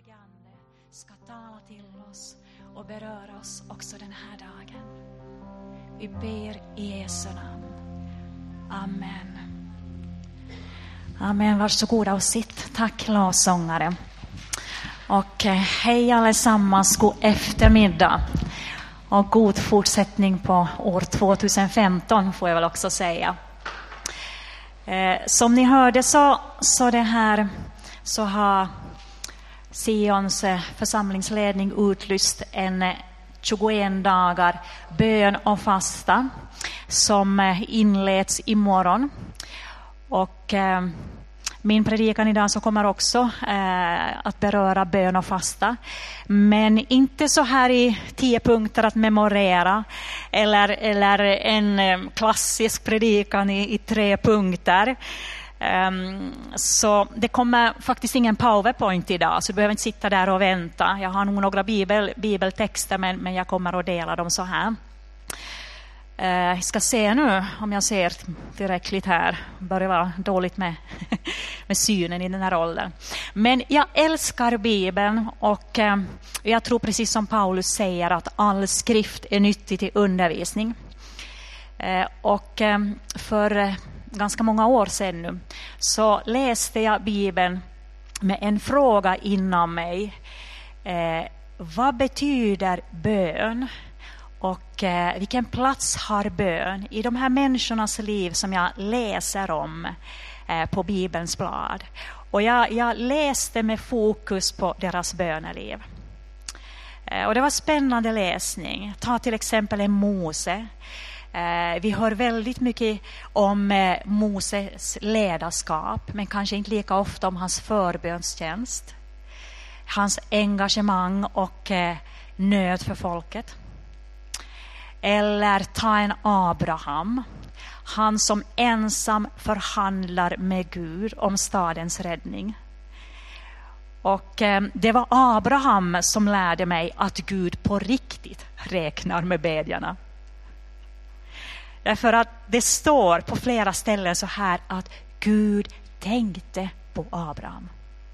helige Ande ska tala till oss och beröra oss också den här dagen. Vi ber i Jesu namn. Amen. Amen, varsågoda och sitt. Tack lovsångare. Och hej allesammans, god eftermiddag. Och god fortsättning på år 2015 får jag väl också säga. Som ni hörde så har Sions församlingsledning utlyst en 21 dagar bön och fasta som inleds imorgon. Och min predikan idag så kommer också att beröra bön och fasta. Men inte så här i 10 punkter att memorera. Eller en klassisk predikan i 3 punkter. Så det kommer faktiskt ingen PowerPoint idag. Så du behöver inte sitta där och vänta. Jag har nog några bibeltexter men jag kommer att dela dem så här. Jag ska se nu om jag ser tillräckligt här. Börjar vara dåligt med synen i den här åldern. Men jag älskar Bibeln och jag tror precis som Paulus säger att all skrift är nyttig till undervisning. Och för ganska många år sedan nu så läste jag Bibeln med en fråga inom mig. Vad betyder bön? Och vilken plats har bön i de här människornas liv som jag läser om på Bibelns blad. Och jag läste med fokus på deras böneliv. Och det var spännande läsning. Ta till exempel en Mose. Vi hör väldigt mycket om Moses ledarskap, men kanske inte lika ofta om hans förbönstjänst. Hans engagemang och nöd för folket. Eller ta en Abraham. Han som ensam förhandlar med Gud om stadens räddning. Och det var Abraham som lärde mig att Gud på riktigt räknar med bedjarna. Därför att det står på flera ställen så här att Gud tänkte på Abraham.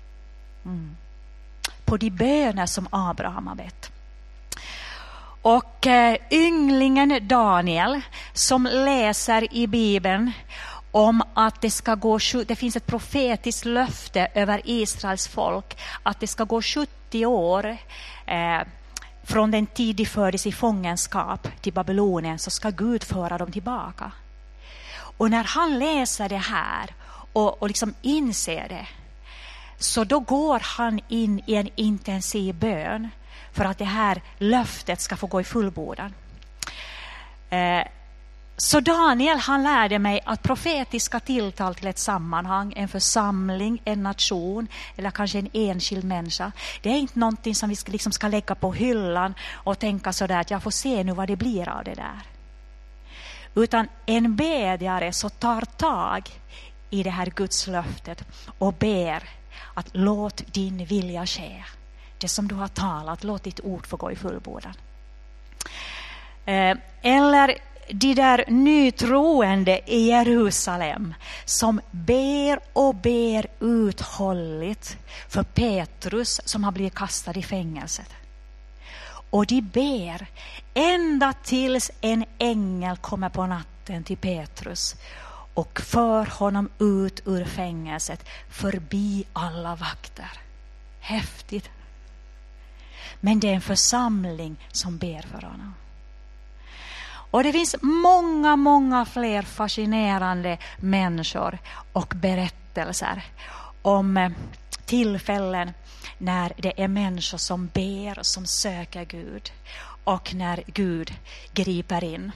På de böner som Abraham har bett. Och ynglingen Daniel som läser i Bibeln om att det finns ett profetiskt löfte över Israels folk att det ska gå 70 år från den tid de fördes i fångenskap till Babylonien, så ska Gud föra dem tillbaka. Och när han läser det här och liksom inser det, så då går han in i en intensiv bön för att det här löftet ska få gå i fullbordan. Så Daniel, han lärde mig att profetiska tilltal till ett sammanhang, en församling, en nation eller kanske en enskild människa, det är inte någonting som vi ska lägga på hyllan och tänka sådär att jag får se nu vad det blir av det där. Utan en bedjare så tar tag i det här Guds löftet och ber att låt din vilja ske. Det som du har talat, låt ditt ord få gå i fullbordan. Eller de där nytroende i Jerusalem som ber och ber uthålligt för Petrus som har blivit kastad i fängelset. Och de ber ända tills en ängel kommer på natten till Petrus och för honom ut ur fängelset förbi alla vakter. Häftigt. Men det är en församling som ber för honom. Och det finns många fler fascinerande människor och berättelser om tillfällen när det är människor som ber och som söker Gud och när Gud griper in.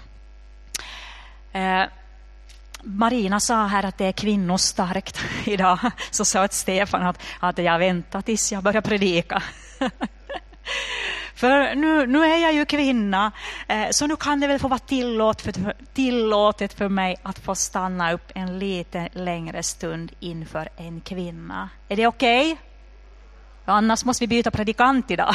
Marina sa här att det är kvinnostarkt idag. Så sa att Stefan att jag väntar tills jag börjar predika. För nu är jag ju kvinna, så nu kan det väl få vara tillåtet för mig att få stanna upp en lite längre stund inför en kvinna. Är det okej? Annars måste vi byta predikant idag.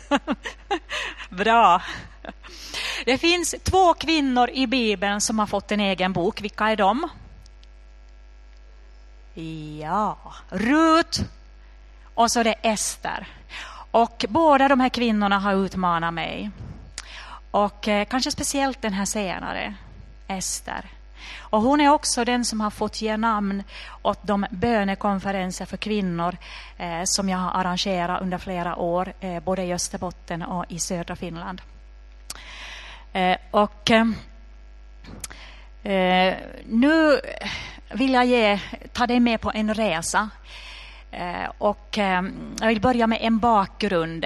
Bra. Det finns 2 kvinnor i Bibeln som har fått en egen bok. Vilka är de? Ja, Rut och så är det Ester. Och båda de här kvinnorna har utmanat mig. Och kanske speciellt den här senare, Ester. Och hon är också den som har fått ge namn åt de bönekonferenser för kvinnor som jag har arrangerat under flera år, både i Österbotten och i södra Finland. Nu vill jag ta dig med på en resa. Och jag vill börja med en bakgrund.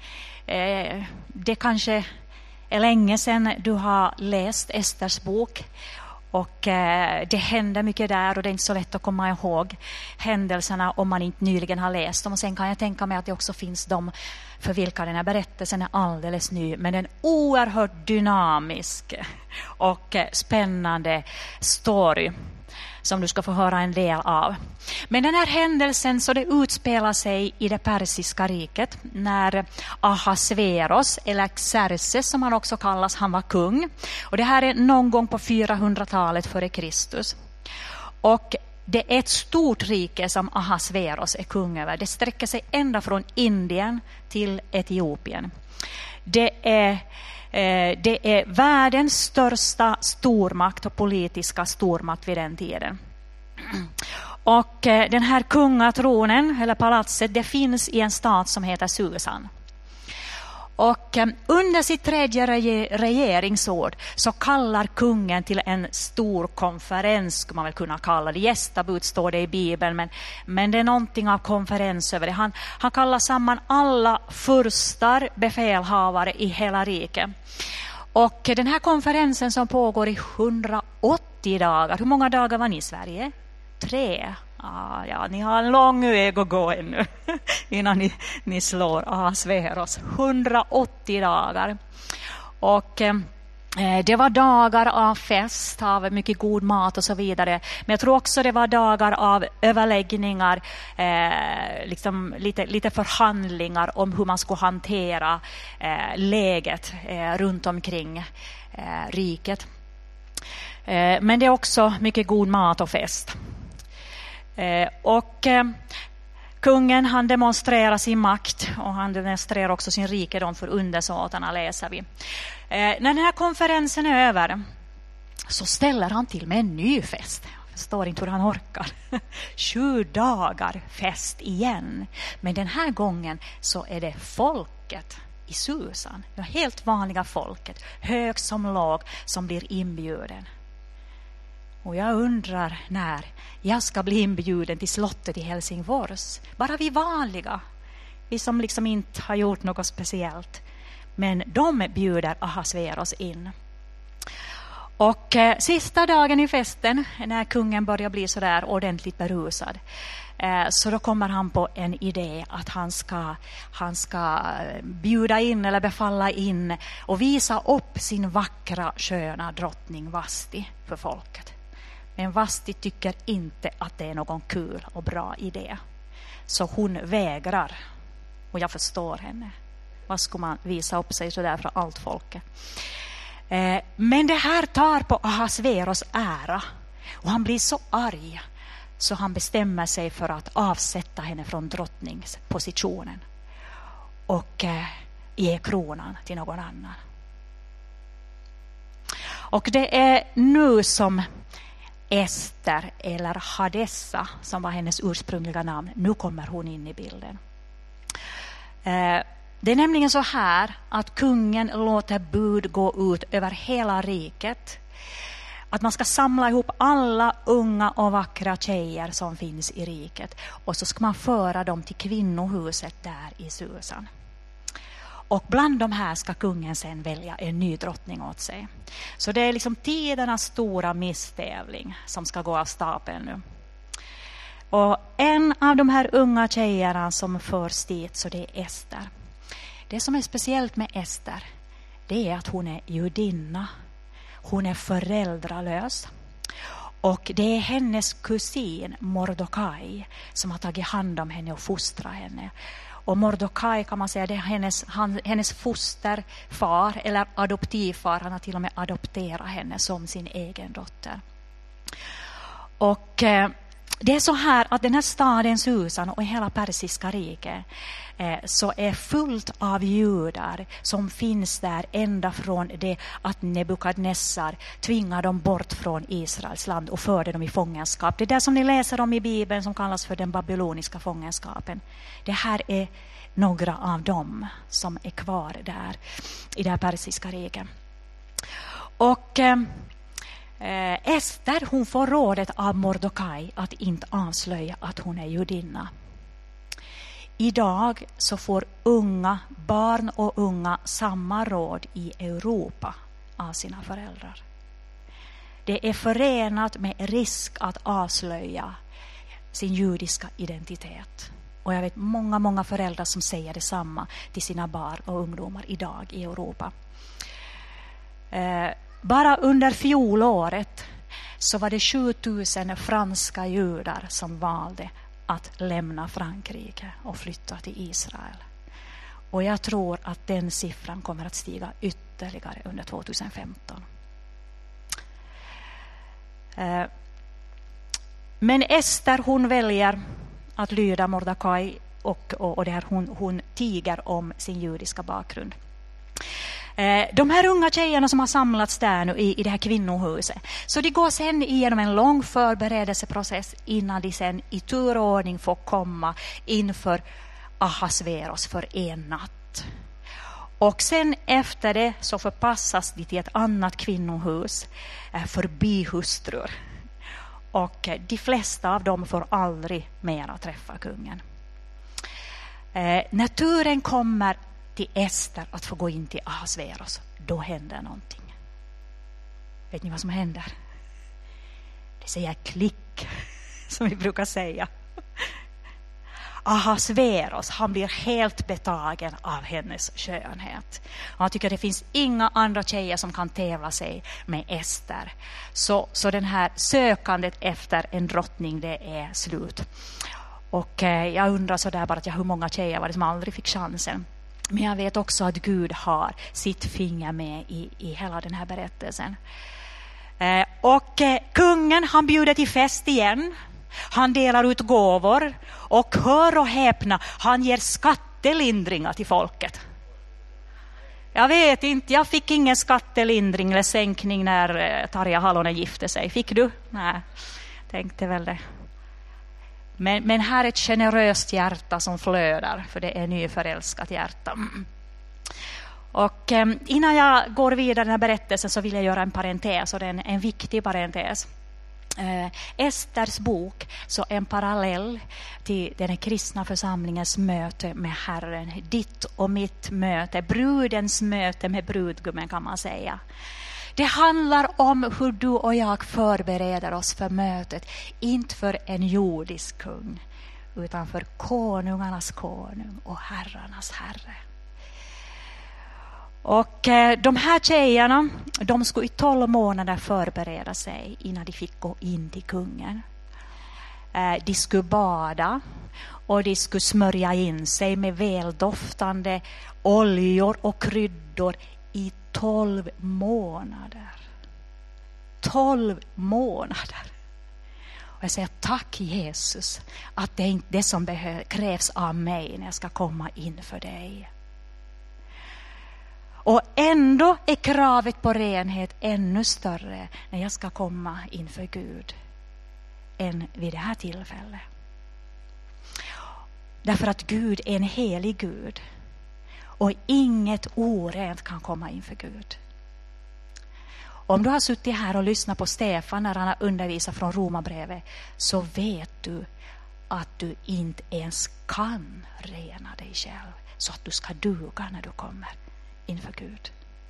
Det kanske är länge sedan du har läst Esters bok. Och det händer mycket där och det är inte så lätt att komma ihåg händelserna om man inte nyligen har läst dem. Och sen kan jag tänka mig att det också finns de för vilka den här berättelsen är alldeles ny. Men en oerhört dynamisk och spännande story som du ska få höra en del av. Men den här händelsen så det utspelar sig i det persiska riket när Ahasveros eller Xerxes som han också kallas, han var kung. Och det här är någon gång på 400-talet före Kristus. Och det är ett stort rike som Ahasveros är kung över. Det sträcker sig ända från Indien till Etiopien. Det är världens största stormakt och politiska stormakt vid den tiden. Och den här kungatronen eller palatset det finns i en stad som heter Susan. Och under sitt tredje regeringsår så kallar kungen till en stor konferens, skulle man väl kunna kalla det. Gästabud står det i Bibeln, men det är någonting av konferens över det. Han kallar samman alla furstar, befälhavare i hela riket. Och den här konferensen som pågår i 180 dagar. Hur många dagar var ni i Sverige? 3. Ja, ni har en lång väg att gå ännu innan ni slår Ahasveros. 180 dagar. Och det var dagar av fest, av mycket god mat och så vidare. Men jag tror också det var dagar av överläggningar, liksom lite förhandlingar om hur man skulle hantera läget runt omkring riket. Men det är också mycket god mat och fest. Och kungen han demonstrerar sin makt och han demonstrerar också sin rikedom för undersåtarna, läser vi. När den här konferensen är över så ställer han till med en ny fest. Jag förstår inte hur han orkar. 7 dagar fest igen. Men den här gången så är det folket i Susan. Det helt vanliga folket, hög som låg, som blir inbjuden. Och jag undrar när jag ska bli inbjuden till slottet i Helsingfors. Bara vi vanliga. Vi som liksom inte har gjort något speciellt. Men de bjuder Ahasveros in. Och sista dagen i festen, när kungen börjar bli så där ordentligt berusad. Så då kommer han på en idé att han ska bjuda in eller befalla in och visa upp sin vackra, sköna drottning Vasti för folket. Men Vasti tycker inte att det är någon kul och bra idé. Så hon vägrar. Och jag förstår henne. Vad ska man visa upp sig så där för allt folket? Men det här tar på Ahasveros ära. Och han blir så arg. Så han bestämmer sig för att avsätta henne från drottningspositionen. Och ge kronan till någon annan. Och det är nu som Ester eller Hadessa, som var hennes ursprungliga namn, nu kommer hon in i bilden. Det är nämligen så här att kungen låter bud gå ut över hela riket. Att man ska samla ihop alla unga och vackra tjejer som finns i riket. Och så ska man föra dem till kvinnohuset där i Susan. Och bland de här ska kungen sen välja en ny drottning åt sig. Så det är liksom tidernas stora misstävling som ska gå av stapeln nu. Och en av de här unga tjejerna som förs dit, så det är Ester. Det som är speciellt med Ester, det är att hon är judinna. Hon är föräldralös. Och det är hennes kusin Mordokaj som har tagit hand om henne och fostrat henne. Och Mordokaj kan man säga, det är hennes fosterfar eller adoptivfar. Han har till och med adopterat henne som sin egen dotter. Och Det är så här att den här staden Susan och hela persiska riket så är fullt av judar som finns där ända från det att Nebukadnessar tvingar dem bort från Israels land och förde dem i fångenskap. Det är det som ni läser om i Bibeln som kallas för den babyloniska fångenskapen. Det här är några av dem som är kvar där i det här persiska riket. Och Ester, hon får rådet av Mordokaj att inte avslöja att hon är judinna. Idag så får barn och unga samma råd i Europa av sina föräldrar. Det är förenat med risk att avslöja sin judiska identitet. Och jag vet många föräldrar som säger detsamma till sina barn och ungdomar idag i Europa. Bara under fjolåret så var det 7000 franska judar som valde att lämna Frankrike och flytta till Israel. Och jag tror att den siffran kommer att stiga ytterligare under 2015. Men Ester, hon väljer att lyda Mordokaj och det här, hon tiger om sin judiska bakgrund. De här unga tjejerna som har samlats där nu i det här kvinnohuset, så de går sen igenom en lång förberedelseprocess innan de sen i tur och ordning får komma inför Ahasveros för en natt. Och sen efter det så förpassas de till ett annat kvinnohus för bihustrur. Och de flesta av dem får aldrig mera träffa kungen. När turen kommer till Ester att få gå in till Ahasveros, då händer någonting. Vet ni vad som händer? Det säger klick, som vi brukar säga. Ahasveros, han blir helt betagen av hennes skönhet. Han tycker det finns inga andra tjejer som kan tävla sig med Ester. Så den här sökandet efter en drottning, det är slut. Och jag undrar så där bara hur många tjejer var det som aldrig fick chansen. Men jag vet också att Gud har sitt finger med i hela den här berättelsen. Och kungen, han bjuder till fest igen. Han delar ut gåvor och hör och häpna, han ger skattelindringar till folket. Jag vet inte, jag fick ingen skattelindring eller sänkning när Tarja Halonen gifte sig. Fick du? Nej, tänkte väl det. Men här är ett generöst hjärta som flödar, för det är nyförälskat hjärta. Och innan jag går vidare i den här berättelsen så vill jag göra en parentes, och det är en viktig parentes. Esters bok så en parallell till den kristna församlingens möte med Herren, ditt och mitt möte, brudens möte med brudgummen kan man säga. Det handlar om hur du och jag förbereder oss för mötet, inte för en jordisk kung utan för konungarnas konung och herrarnas herre. Och de här tjejerna, de skulle i 12 månader förbereda sig innan de fick gå in till kungen. De skulle bada och de skulle smörja in sig med väldoftande oljor och kryddor i 12 månader. 12 månader. Och jag säger tack Jesus att det är inte det som krävs av mig när jag ska komma in för dig. Och ändå är kravet på renhet ännu större när jag ska komma inför Gud än vid det här tillfället. Därför att Gud är en helig Gud och inget orent kan komma inför Gud. Om du har suttit här och lyssnat på Stefan när han har undervisat från Romarbrevet, så vet du att du inte ens kan rena dig själv så att du ska duga när du kommer inför Gud.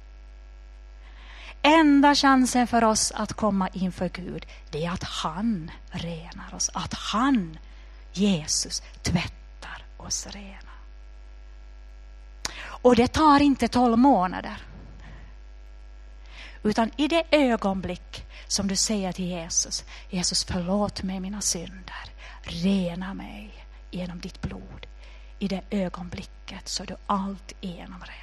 Enda chansen för oss att komma inför Gud, det är att han renar oss. Att han, Jesus, tvättar oss rena. Och det tar inte 12 månader. Utan i det ögonblick som du säger till Jesus, Jesus förlåt mig mina synder, rena mig genom ditt blod. I det ögonblicket så är du allt igenom ren.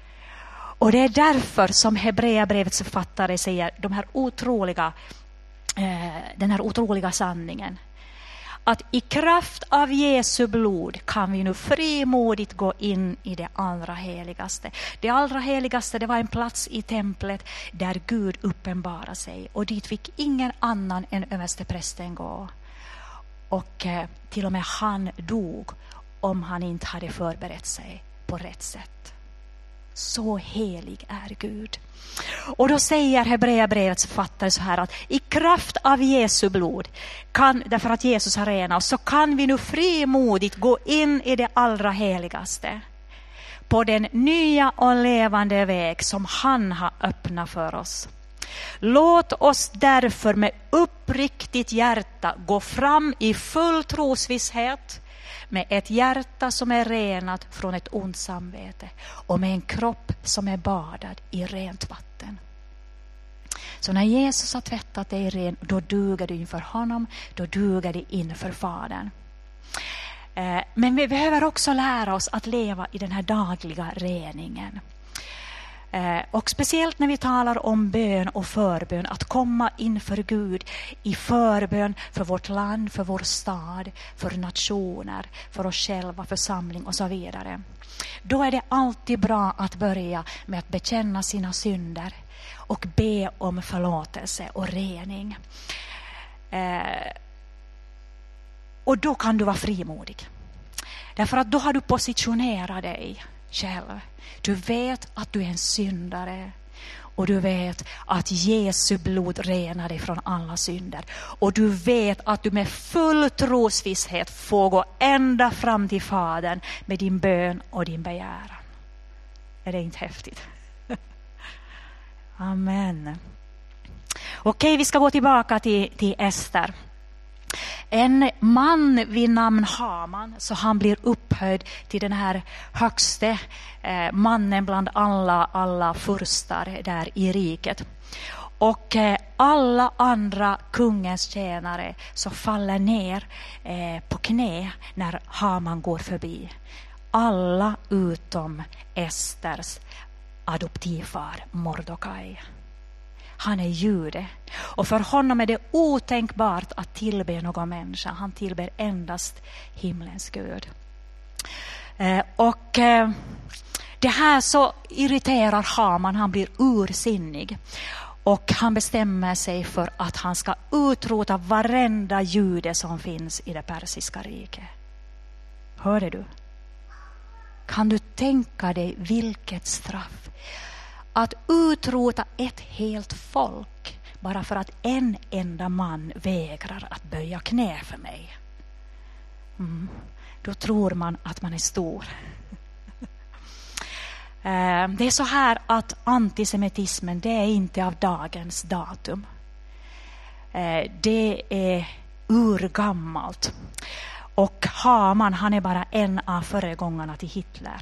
Och det är därför som Hebreerbrevets författare säger de här otroliga den här otroliga sanningen. Att i kraft av Jesu blod kan vi nu frimodigt gå in i det allra heligaste. Det allra heligaste, det var en plats i templet där Gud uppenbarade sig. Och dit fick ingen annan än översteprästen gå. Och till och med han dog om han inte hade förberett sig på rätt sätt. Så helig är Gud. Och då säger Hebreerbrevets författare så här att i kraft av Jesu blod, därför att Jesus har renat oss, så kan vi nu frimodigt gå in i det allra heligaste. På den nya och levande väg som han har öppnat för oss. Låt oss därför med uppriktigt hjärta gå fram i full trosvisshet, med ett hjärta som är renat från ett ont samvete och med en kropp som är badad i rent vatten. Så när Jesus har tvättat dig ren, då duger du inför honom, då duger du inför Fadern. Men vi behöver också lära oss att leva i den här dagliga reningen. Och speciellt när vi talar om bön och förbön, att komma inför Gud i förbön för vårt land, för vår stad, för nationer, för oss själva, församling och så vidare. Då är det alltid bra att börja med att bekänna sina synder och be om förlåtelse och rening. Och då kan du vara frimodig. Därför att då har du positionerat dig själv. Du vet att du är en syndare. Och du vet att Jesu blod renar dig från alla synder. Och du vet att du med full trosvisshet får gå ända fram till Fadern med din bön och din begäran. Är det inte häftigt? Amen. Okej, vi ska gå tillbaka till Ester. En man vid namn Haman, så han blir upphöjd till den här högste mannen bland alla furstar där i riket. Och alla andra kungens tjänare så faller ner på knä när Haman går förbi. Alla utom Esters adoptivfar Mordokaj. Han är jude. Och för honom är det otänkbart att tillbe någon människa. Han tillber endast himlens Gud. Och det här så irriterar Haman. Han blir ursinnig. Och han bestämmer sig för att han ska utrota varenda jude som finns i det persiska riket. Hörde du? Kan du tänka dig vilket straff? Att utrota ett helt folk bara för att en enda man vägrar att böja knä för mig. Då tror man att man är stor. Det är så här att antisemitismen, det är inte av dagens datum. Det är urgammalt. Och Haman, han är bara en av föregångarna till Hitler.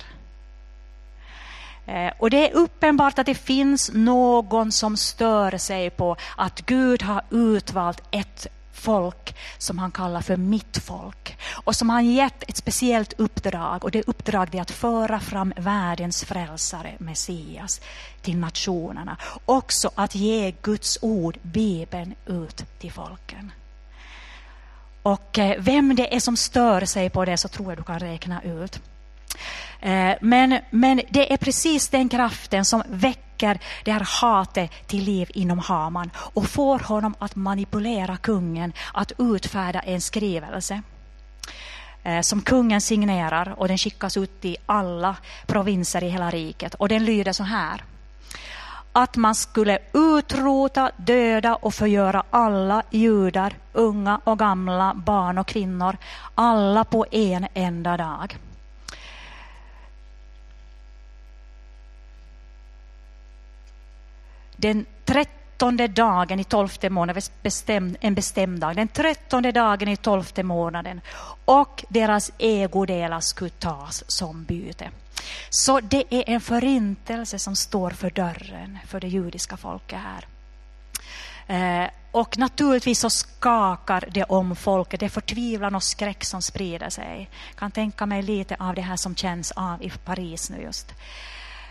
Och det är uppenbart att det finns någon som stör sig på att Gud har utvalt ett folk som han kallar för mitt folk. Och som han gett ett speciellt uppdrag. Och det uppdrag är att föra fram världens frälsare, Messias, till nationerna. Också att ge Guds ord, Bibeln, ut till folken. Och vem det är som stör sig på det, så tror jag du kan räkna ut. Men det är precis den kraften som väcker det här hatet till liv inom Haman och får honom att manipulera kungen att utfärda en skrivelse som kungen signerar, och den skickas ut till alla provinser i hela riket, och den lyder så här: att man skulle utrota, döda och förgöra alla judar, unga och gamla, barn och kvinnor, alla på en enda dag. Den 13:e dagen i 12:e månaden, en bestämd dag, den 13:e dagen i 12:e månaden, och deras ägodelar skulle tas som byte. Så det är en förintelse som står för dörren för det judiska folket här. Och naturligtvis så skakar det om folket. Det är förtvivlan och skräck som sprider sig. Jag kan tänka mig lite av det här som känns av i Paris nu just.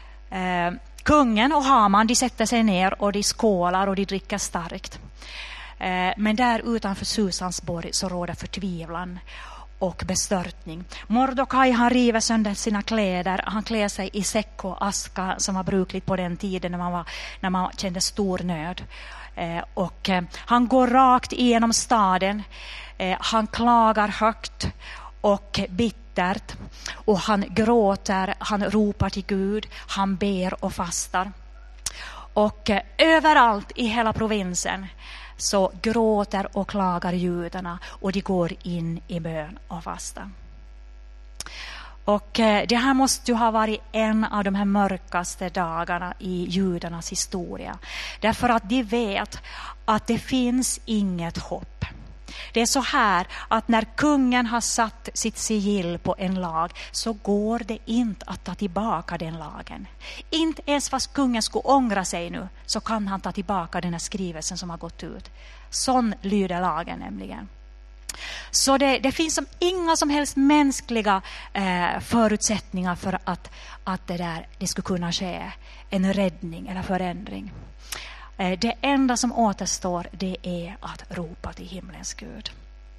Kungen och Haman, de sätter sig ner och de skålar och de dricker starkt. Men där utanför Susansborg så råder förtvivlan och bestörtning. Mordokaj, han river sönder sina kläder. Han klär sig i säck och aska som var brukligt på den tiden när man kände stor nöd. Och han går rakt igenom staden. Han klagar högt och bittert. Och han gråter, han ropar till Gud. Han ber och fastar. Och överallt i hela provinsen så gråter och klagar judarna och de går in i bön och fasta. Och det här måste ju ha varit en av de här mörkaste dagarna i judarnas historia. Därför att de vet att det finns inget hopp. Det är så här att när kungen har satt sitt sigill på en lag så går det inte att ta tillbaka den lagen. Inte ens fast kungen skulle ångra sig nu så kan han ta tillbaka den här skrivelsen som har gått ut. Sån lyder lagen nämligen. Så det finns inga som helst mänskliga förutsättningar för att det skulle kunna ske en räddning eller förändring. Det enda som återstår det är att ropa till himlens Gud.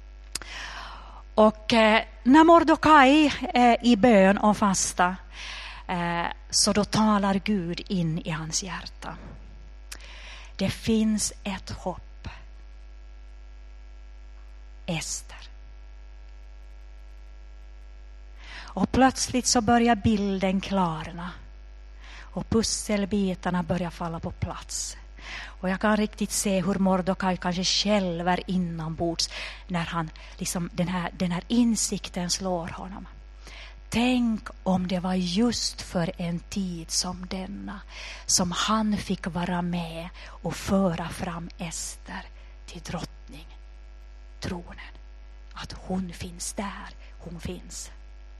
Och när Mordokaj är i bön och fasta så då talar Gud in i hans hjärta. Det finns ett hopp. Ester. Och plötsligt så börjar bilden klarna. Och pusselbitarna börjar falla på plats. Och jag kan riktigt se hur Mordokaj kanske skälver inombords när han liksom den här insikten slår honom. Tänk om det var just för en tid som denna som han fick vara med och föra fram Ester till drottning, tronen. Att hon finns där, hon finns.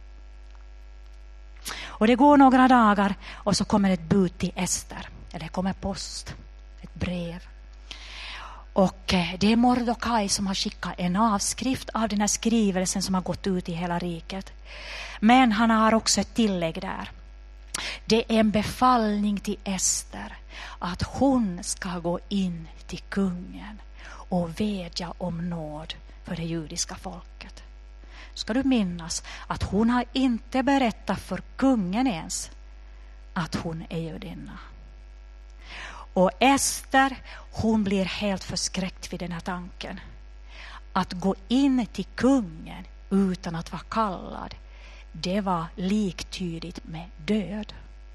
Och det går några dagar och så kommer ett bud till Ester. Eller det kommer post. Ett brev. Och det är Mordokaj som har skickat en avskrift av den här skrivelsen som har gått ut i hela riket. Men han har också ett tillägg där. Det är en befallning till Ester att hon ska gå in till kungen och vädja om nåd för det judiska folket. Ska du minnas att hon har inte berättat för kungen ens att hon är judinna. Och Ester, hon blir helt förskräckt vid den här tanken. Att gå in till kungen utan att vara kallad, det var liktydigt med död.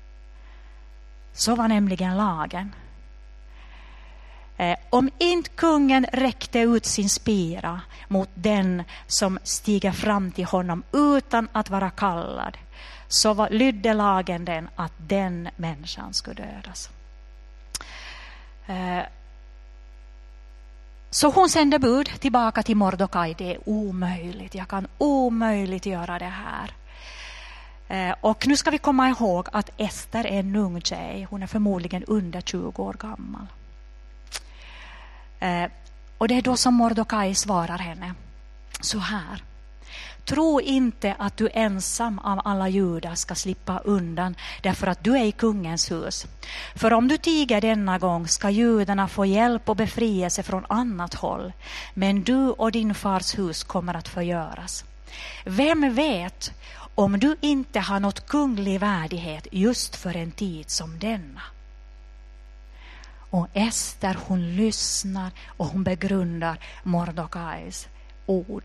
Så var nämligen lagen. Om inte kungen räckte ut sin spira mot den som stiger fram till honom utan att vara kallad, så lydde lagen den att den människan skulle dödas. Så hon sände bud tillbaka till Mordokaj. Det är omöjligt. Jag kan omöjligt göra det här. Och nu ska vi komma ihåg att Ester är en ung tjej. Hon är förmodligen under 20 år gammal. Och det är då som Mordokaj svarar henne så här. Tro inte att du ensam av alla judar ska slippa undan därför att du är i kungens hus. För om du tiger denna gång ska judarna få hjälp och befrielse från annat håll. Men du och din fars hus kommer att förgöras. Vem vet om du inte har något kunglig värdighet just för en tid som denna. Och Ester, hon lyssnar och hon begrundar Mordokajs ord.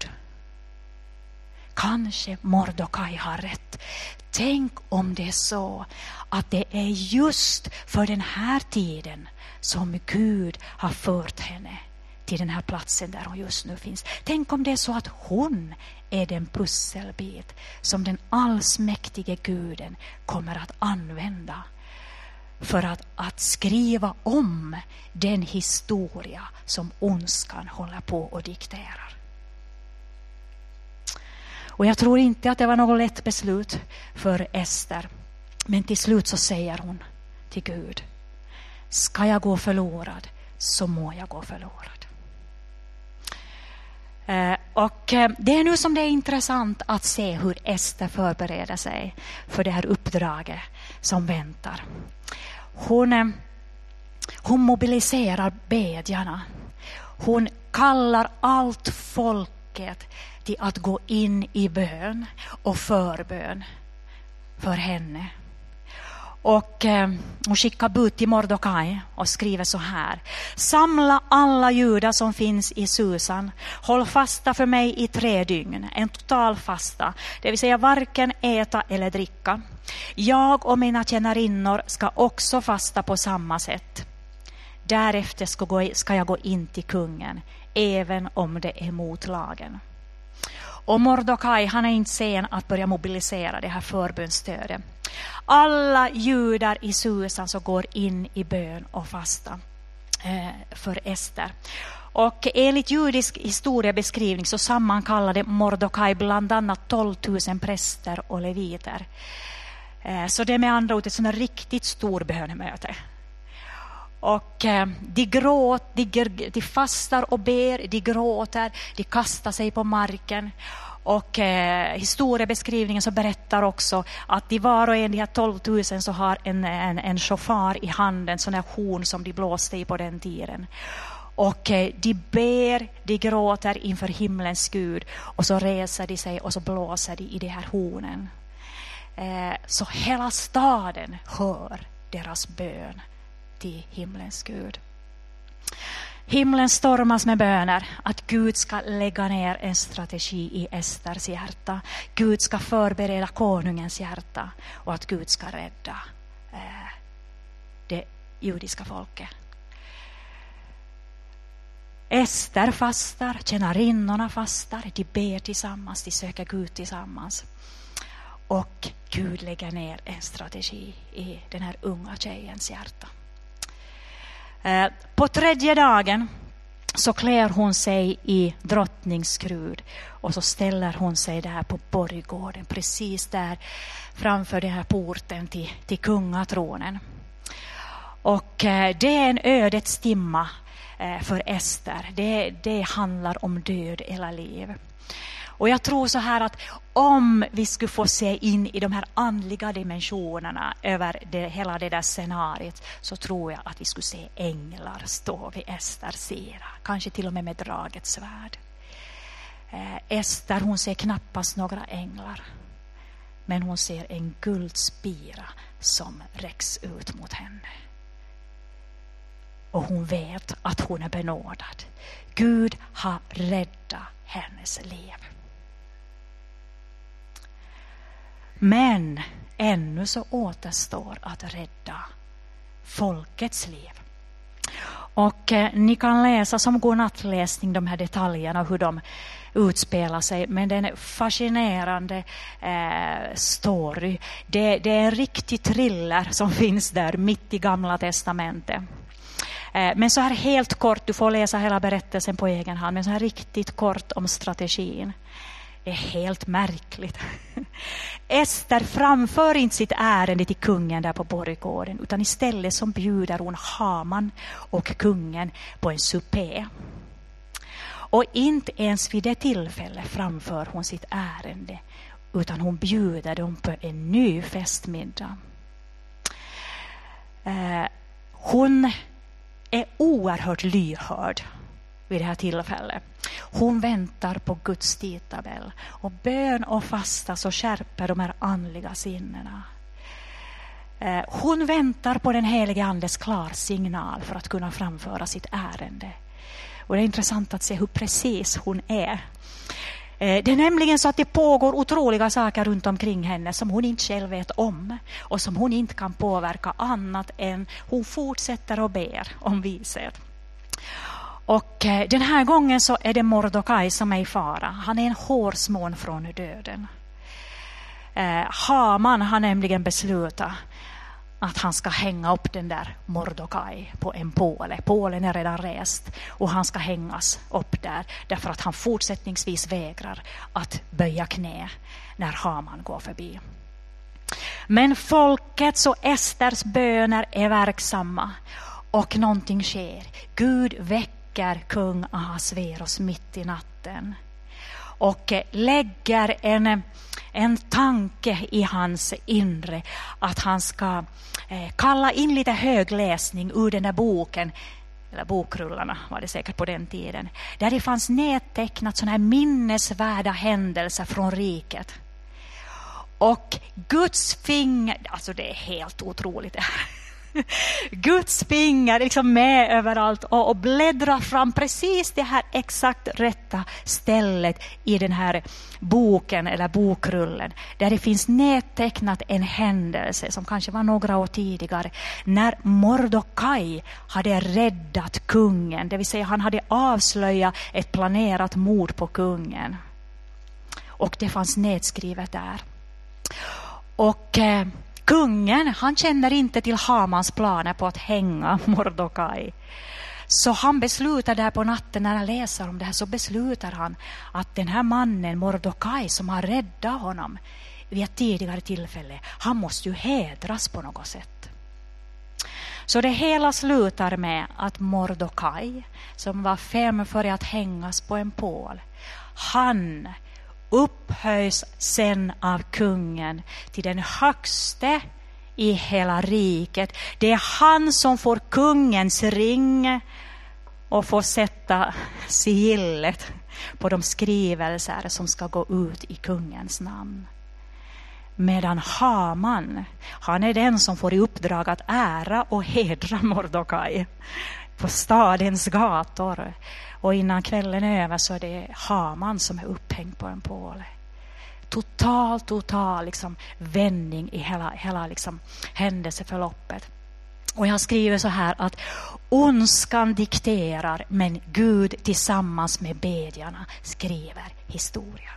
Kanske Mordokaj har rätt. Tänk om det är så att det är just för den här tiden som Gud har fört henne till den här platsen där hon just nu finns. Tänk om det är så att hon är den pusselbit som den allsmäktige Guden kommer att använda för att skriva om den historia som ondskan håller på och dikterar. Och jag tror inte att det var något lätt beslut för Ester. Men till slut så säger hon till Gud: ska jag gå förlorad så må jag gå förlorad. Och det är nu som det är intressant att se hur Ester förbereder sig för det här uppdraget som väntar. Hon mobiliserar bedjarna. Hon kallar allt folket till att gå in i bön och förbön för henne. Och hon skickar bud till Mordokaj och skriver så här: samla alla judar som finns i Susan, håll fasta för mig i 3 dygn, en total fasta, det vill säga varken äta eller dricka. Jag och mina tjänarinnor ska också fasta på samma sätt. Därefter ska jag gå in till kungen, även om det är mot lagen. Och Mordokaj, han är inte sen att börja mobilisera det här förbundsstödet. Alla judar i Susan så går in i bön och fasta för Ester. Och enligt judisk historiebeskrivning så sammankallade Mordokaj bland annat 12 000 präster och leviter. Så det är med andra ord ett sådant riktigt stor bönemöte. Och de fastar och ber, de gråter, de kastar sig på marken. Och historiebeskrivningen så berättar också att de var och en, de här 12 000, så har en shofar i handen, sån här horn som de blåste i på den tiden. Och de ber, de gråter inför himlens Gud, och så reser de sig och så blåser de i de här hornen. Så hela staden hör deras bön till himlens Gud. Himlen stormas med böner att Gud ska lägga ner en strategi i Esters hjärta. Gud ska förbereda konungens hjärta och att Gud ska rädda det judiska folket. Ester fastar, tjänarinnorna fastar, de ber tillsammans, de söker Gud tillsammans. Och Gud lägger ner en strategi i den här unga tjejens hjärta. På 3:e dagen så klär hon sig i drottningsskrud och så ställer hon sig där på borggården, precis där framför den här porten till kungatronen. Och det är en ödets timma för Ester. Det handlar om död eller liv. Och jag tror så här att om vi skulle få se in i de här andliga dimensionerna över hela det där scenariet, så tror jag att vi skulle se änglar stå vid Esters sida. Kanske till och med draget svärd. Ester, hon ser knappast några änglar. Men hon ser en guldspira som räcks ut mot henne. Och hon vet att hon är benådad. Gud har räddat hennes liv. Men ännu så återstår att rädda folkets liv. Och ni kan läsa som godnattläsning de här detaljerna och hur de utspelar sig. Men det är en fascinerande story. Det är en riktig thriller som finns där mitt i Gamla testamentet. Men så här helt kort, du får läsa hela berättelsen på egen hand, men så här riktigt kort om strategin. Det är helt märkligt. Ester framför inte sitt ärende till kungen där på borggården, utan istället som bjuder hon Haman och kungen på en supé. Och inte ens vid det tillfället framför hon sitt ärende, utan hon bjuder dem på en ny festmiddag. Hon är oerhört lyhörd vid det här tillfället. Hon väntar på Guds tidtabell. Och bön och fasta så skärper de här andliga sinnena. Hon väntar på den helige andes klarsignal för att kunna framföra sitt ärende. Och det är intressant att se hur precis hon är. Det är nämligen så att det pågår otroliga saker runt omkring henne som hon inte själv vet om. Och som hon inte kan påverka annat än hon fortsätter och ber om vishet. Och den här gången så är det Mordokaj som är i fara. Han är en hårsmån från döden. Haman har nämligen beslutat att han ska hänga upp den där Mordokaj på en påle. Pålen är redan rest och han ska hängas upp där. Därför att han fortsättningsvis vägrar att böja knä när Haman går förbi. Men folkets och Esters böner är verksamma. Och någonting sker. Gud väcker kung Ahasveros mitt i natten. Och lägger en tanke i hans inre att han ska kalla in lite högläsning ur den där boken eller bokrullarna var det säkert på den tiden, där det fanns nedtecknat sådana här minnesvärda händelser från riket. Och Guds finger, alltså det är helt otroligt det här. Guds finger liksom med överallt och bläddrar fram precis det här exakt rätta stället i den här boken eller bokrullen, där det finns nedtecknat en händelse som kanske var några år tidigare, när Mordokaj hade räddat kungen, det vill säga han hade avslöjat ett planerat mord på kungen. Och det fanns nedskrivet där. Och kungen, han känner inte till Hamans planer på att hänga Mordokaj. Så han beslutar där på natten, när han läser om det här, så beslutar han att den här mannen Mordokaj som har räddat honom vid ett tidigare tillfälle, han måste ju hedras på något sätt. Så det hela slutar med att Mordokaj, som var 5 före att hängas på en pål, han upphöjs sen av kungen till den högste i hela riket. Det är han som får kungens ring och får sätta sigillet på de skrivelser som ska gå ut i kungens namn. Medan Haman, han är den som får i uppdrag att ära och hedra Mordokaj på stadens gator. Och innan kvällen är över så är det Haman som är upphängd på en påle. Total liksom vändning i hela liksom händelseförloppet. Och jag skriver så här att ondskan dikterar, men Gud tillsammans med bedjarna skriver historia.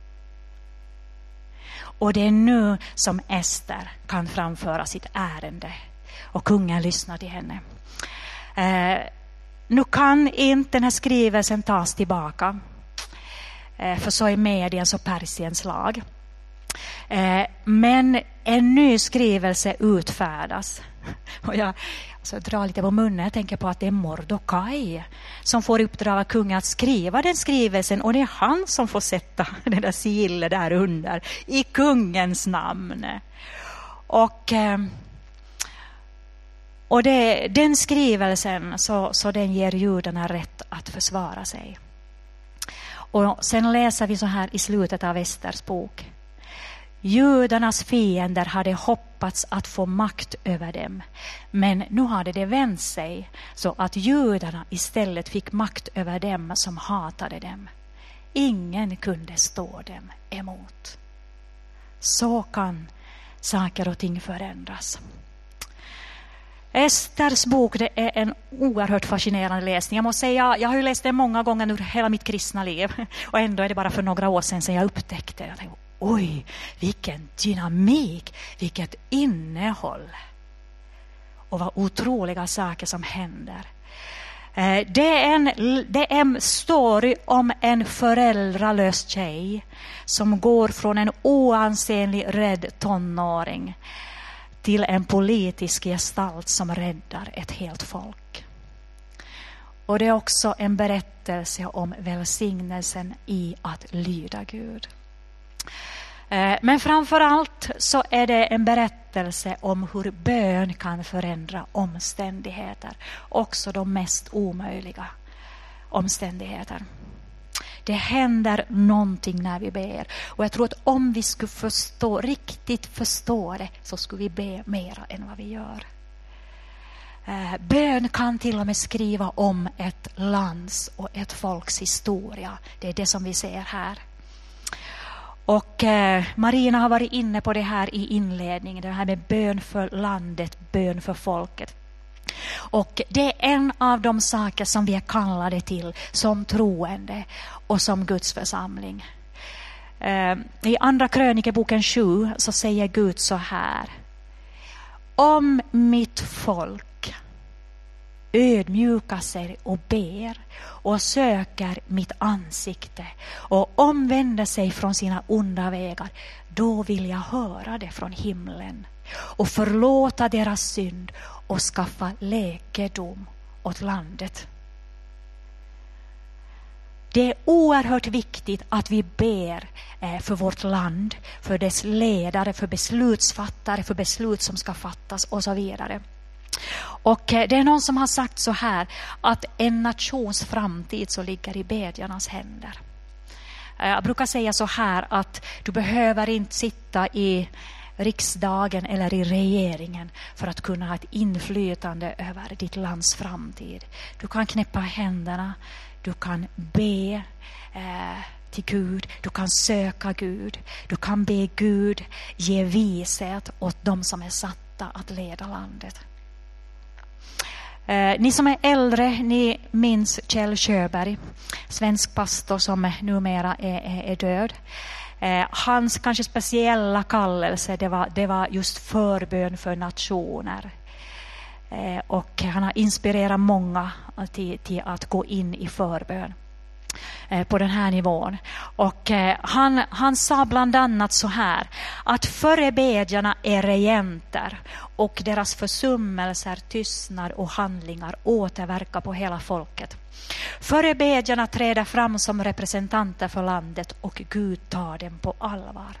Och det är nu som Ester kan framföra sitt ärende. Och kungen lyssnar till henne. Nu kan inte den här skrivelsen tas tillbaka. För så är Mediens och Persiens lag. Men en ny skrivelse utfärdas. Och jag drar lite på munnen. Jag tänker på att det är Mordokaj som får uppdrag av kungen att skriva den skrivelsen. Och det är han som får sätta den där sigillet där under i kungens namn. Och den skrivelsen så den ger judarna rätt att försvara sig. Och sen läser vi så här i slutet av Esters bok. Judarnas fiender hade hoppats att få makt över dem. Men nu hade det vänt sig så att judarna istället fick makt över dem som hatade dem. Ingen kunde stå dem emot. Så kan saker och ting förändras. Esters bok, det är en oerhört fascinerande läsning. Jag måste säga, jag har ju läst den många gånger under hela mitt kristna liv. Och ändå är det bara för några år sedan jag upptäckte det. Jag tänkte, oj, vilken dynamik, vilket innehåll. Och vad otroliga saker som händer. Det är en story om en föräldralös tjej som går från en oansenlig rädd tonåring till en politisk gestalt som räddar ett helt folk. Och det är också en berättelse om välsignelsen i att lyda Gud. Men framförallt så är det en berättelse om hur bön kan förändra omständigheter. Också de mest omöjliga omständigheter. Det händer någonting när vi ber. Och jag tror att om vi skulle riktigt förstå det, så skulle vi be mera än vad vi gör. Bön kan till och med skriva om ett lands och ett folks historia. Det är det som vi ser här. Och Marina har varit inne på det här i inledningen. Det här med bön för landet, bön för folket. Och det är en av de saker som vi är kallade till som troende och som Guds församling. I andra krönikeboken 7 så säger Gud så här: om mitt folk ödmjukar sig och ber och söker mitt ansikte och omvänder sig från sina onda vägar, då vill jag höra det från himlen och förlåta deras synd och skaffa läkedom åt landet. Det är oerhört viktigt att vi ber för vårt land, för dess ledare, för beslutsfattare, för beslut som ska fattas och så vidare. Och det är någon som har sagt så här, att en nations framtid så ligger i bedjarnas händer. Jag brukar säga så här, att du behöver inte sitta i riksdagen eller i regeringen för att kunna ha ett inflytande över ditt lands framtid. Du kan knäppa händerna, du kan be till Gud, du kan söka Gud, du kan be Gud ge vishet åt de som är satta att leda landet. Ni som är äldre, ni minns Kjell Sjöberg, svensk pastor som numera är död. Hans kanske speciella kallelse, det var just förbön för nationer. Och han har inspirerat många till att gå in i förbön på den här nivån. Och han sa bland annat så här, att förebedjarna är regenter och deras försummelser, tystnad och handlingar återverkar på hela folket. Förebedjarna träder fram som representanter för landet och Gud tar dem på allvar.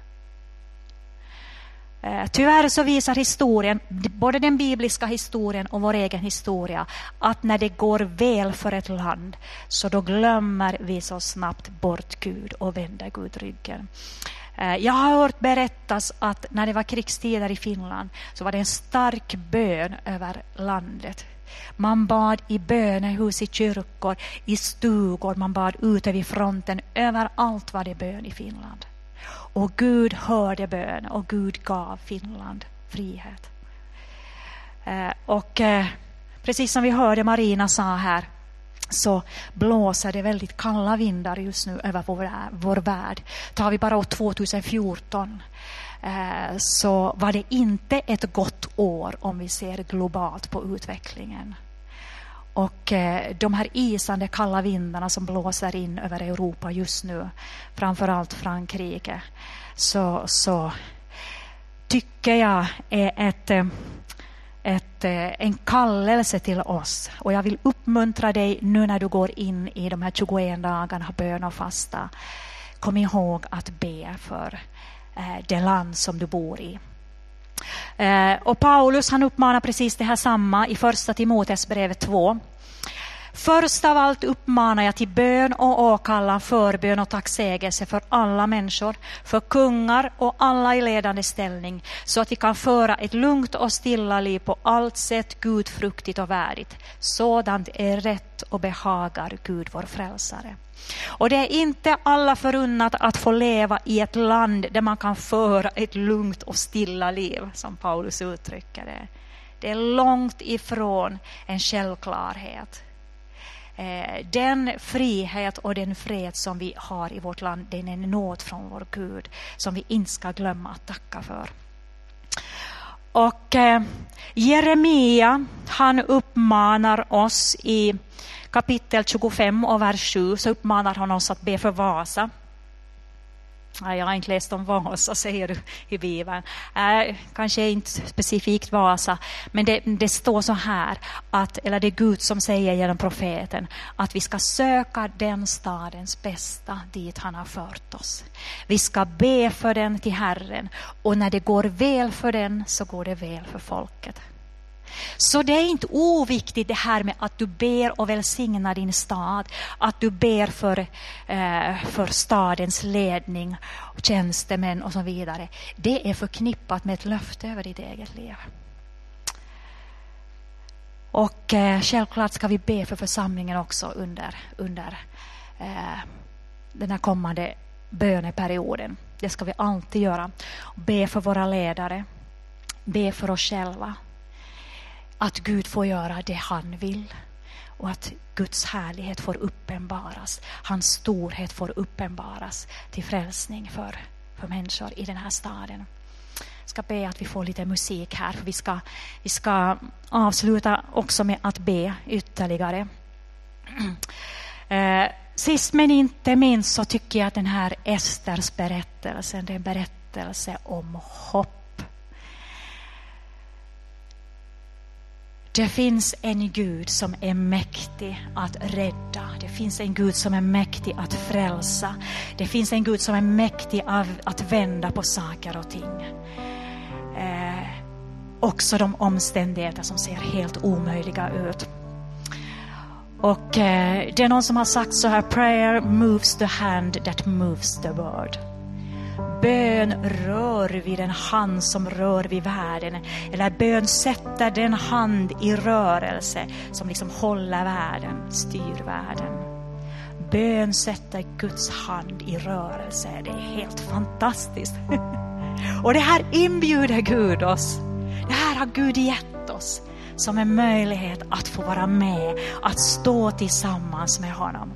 Tyvärr så visar historien, både den bibliska historien och vår egen historia, att när det går väl för ett land så då glömmer vi så snabbt bort Gud och vänder Gud ryggen. Jag har hört berättas att när det var krigstider i Finland så var det en stark bön över landet. Man bad i bönehus, i kyrkor, i stugor, man bad ute vid fronten, överallt var det bön i Finland. Och Gud hörde bön och Gud gav Finland frihet. Och precis som vi hörde Marina sa här, så blåser det väldigt kalla vindar just nu över vår värld. Tar vi bara år 2014 så var det inte ett gott år om vi ser globalt på utvecklingen. Och de här isande kalla vindarna som blåser in över Europa just nu, framförallt Frankrike, så tycker jag är en kallelse till oss. Och jag vill uppmuntra dig nu när du går in i de här 21 dagarna bön och fasta. Kom ihåg att be för det land som du bor i. Och Paulus han uppmanar precis det här samma i första Timoteusbrevet 2. Först av allt uppmanar jag till bön och åkallan, förbön och tacksägelse för alla människor, för kungar och alla i ledande ställning, så att vi kan föra ett lugnt och stilla liv på allt sätt gudfruktigt och värdigt. Sådant är rätt och behagar Gud vår frälsare. Och det är inte alla förunnat att få leva i ett land där man kan föra ett lugnt och stilla liv, som Paulus uttrycker det. Det är långt ifrån en självklarhet. Den frihet och den fred som vi har i vårt land, den är en nåd från vår Gud som vi inte ska glömma att tacka för. Och Jeremia, han uppmanar oss i kapitel 25 och vers 7, så uppmanar han oss att be för Vasa. Jag har inte läst om Vasa, säger du i Bibeln. Kanske inte specifikt Vasa, men det står så här, eller det är Gud som säger genom profeten, att vi ska söka den stadens bästa dit han har fört oss. Vi ska be för den till Herren, och när det går väl för den så går det väl för folket. Så det är inte oviktigt det här med att du ber och välsignar din stad, att du ber för stadens ledning, tjänstemän och så vidare. Det är förknippat med ett löfte över ditt eget liv. Och självklart ska vi be för församlingen också under den här kommande böneperioden. Det ska vi alltid göra. Be för våra ledare, be för oss själva. Att Gud får göra det han vill och att Guds härlighet får uppenbaras. Hans storhet får uppenbaras till frälsning för människor i den här staden. Jag ska be att vi får lite musik här, för vi ska avsluta också med att be ytterligare. Sist men inte minst så tycker jag att den här Esters berättelsen, det är en berättelse om hopp. Det finns en Gud som är mäktig att rädda. Det finns en Gud som är mäktig att frälsa. Det finns en Gud som är mäktig att vända på saker och ting. också de omständigheter som ser helt omöjliga ut. Och det är någon som har sagt så här: prayer moves the hand that moves the world. Bön rör vid den hand som rör vid världen. Eller bön sätter den hand i rörelse som liksom håller världen, styr världen. Bön sätter Guds hand i rörelse. Det är helt fantastiskt. Och det här inbjuder Gud oss. Det här har Gud gett oss som en möjlighet att få vara med, att stå tillsammans med honom.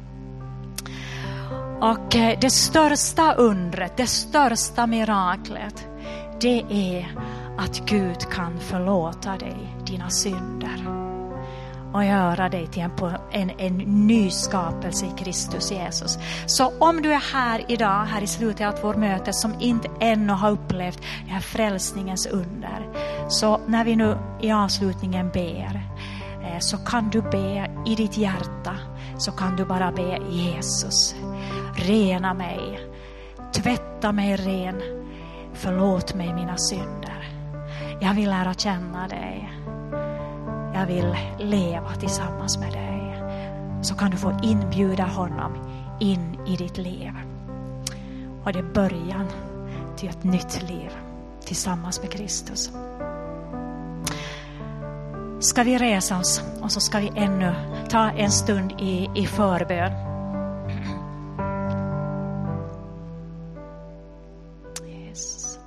Och det största undret, det största miraklet, det är att Gud kan förlåta dig dina synder och göra dig till en ny skapelse i Kristus Jesus. Så om du är här idag, här i slutet av vårt möte, som inte ännu har upplevt det här frälsningens under, så när vi nu i avslutningen ber, så kan du be i ditt hjärta, så kan du bara be: Jesus, rena mig, tvätta mig ren, förlåt mig mina synder. Jag vill lära känna dig. Jag vill leva tillsammans med dig. Så kan du få inbjuda honom in i ditt liv. Och det är början till ett nytt liv tillsammans med Kristus. Ska vi resa oss och så ska vi ännu ta en stund i förbön. Jesus.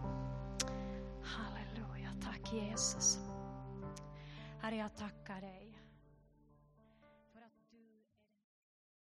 Halleluja, tack Jesus. Herre, jag tackar dig.